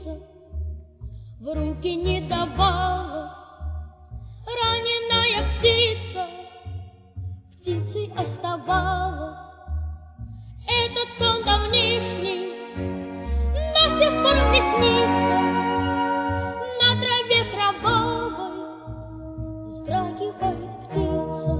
Союза в руки не давалась. Раненая птица птицей оставалась. Этот сон давнишний до сих пор мне снится. На траве кровавой вздрагивает птица.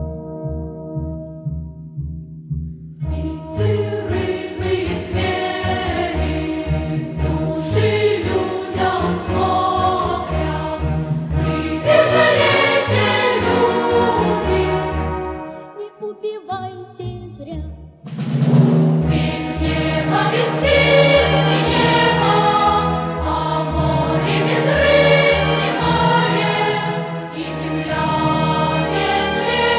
Птицы, рыбы и звери в души людям смотрят. Вы бежалейте, люди, Не убивайте зря. без неба, без птиц и неба, а море без рыб и море, и земля без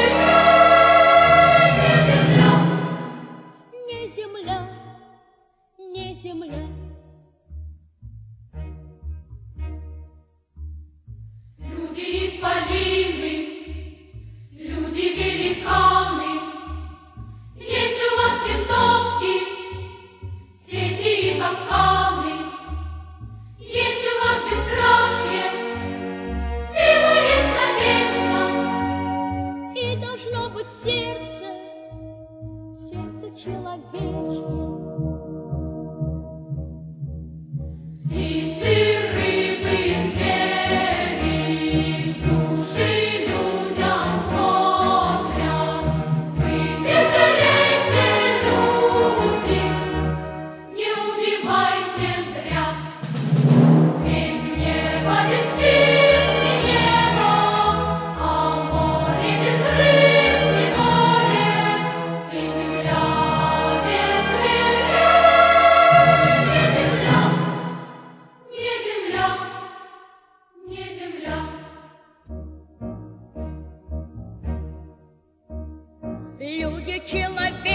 зверя, не земля. Не земля, не земля. Люди исполины, люди великаны, есть у вас винтовки, сети и капканы, есть у вас бесстрашие, сила есть навечно. И должно быть сердце, сердце человечье. Птицы, рыбы и звери в души людям смотрят. Вы бежалейте, люди, не убивайте зря. Без неба, без птиц и неба, а море без рыб и море, и земля без зверя, не земля, не земля. Люди человечьи